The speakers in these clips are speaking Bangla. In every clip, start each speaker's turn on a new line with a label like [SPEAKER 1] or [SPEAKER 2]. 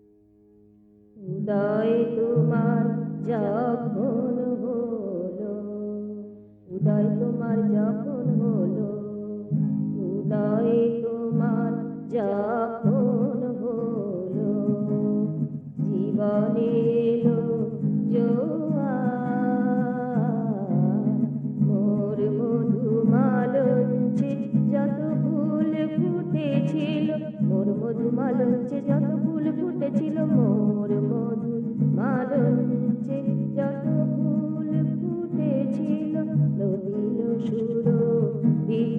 [SPEAKER 1] উদয় তোমার যখন হলো, উদয় তোমার যখন হলো, উদয় তোমার যখন হলো, জীবনে এলো জোয়ার, মোর মধুমালঞ্চে যত ফুল ফুটেছিল, মোর মধুমালঞ্চে যত ফুল ফুটেছিল, মোর মধুমালঞ্চে যত ফুল ফুটেছিল, নদীল সুরভি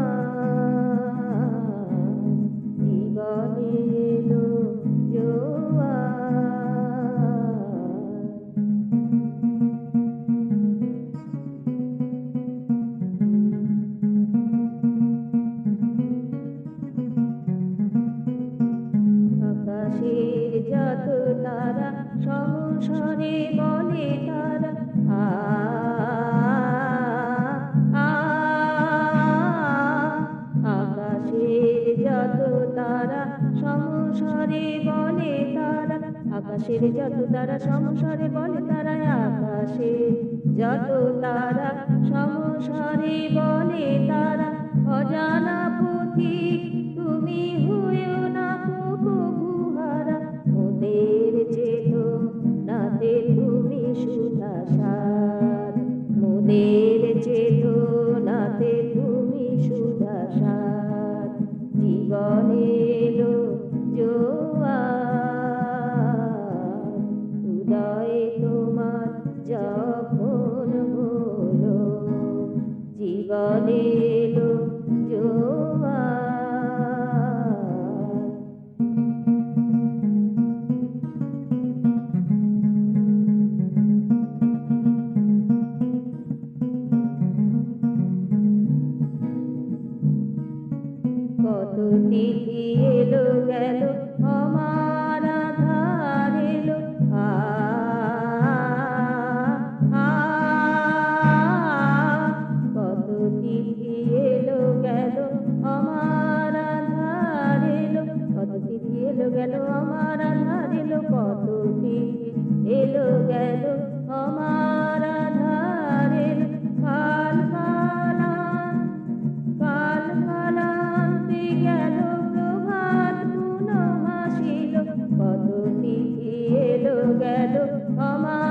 [SPEAKER 1] তোমার, জীবনে এলো জোয়ার। আকাশের যত তারা সংসারে বলে তারা আ আ, আকাশের যত তারা সংসারে বলে তারা, আকাশের যত তারা সংসারে বলে তারা, আকাশের যত তারা সংসারে বলে তারা, অজানা পথিক তুমি হইও না কবুহারা, মোদের চেতনাতে তুমি সুধাসার, মোদের চেতনাতে তুমি সুধাসার, জীবনে এলো জোয়ার, উদয় তোমার যখন হলো, জীবনে এলো জোয়ার। কত তিথি এলো গেল আমার আধার এলো, আ আ, কত তিথি এলো গেল আমার আধার এলো, কত তিথি এলো গেল আমার আধার এলো, কত তিথি এলো গেল আমার আধার এলো, কাল কালান কাল কালান্তে গেল প্রভাত পুনঃ হাসিল, কত তিথি এলো গেল আমার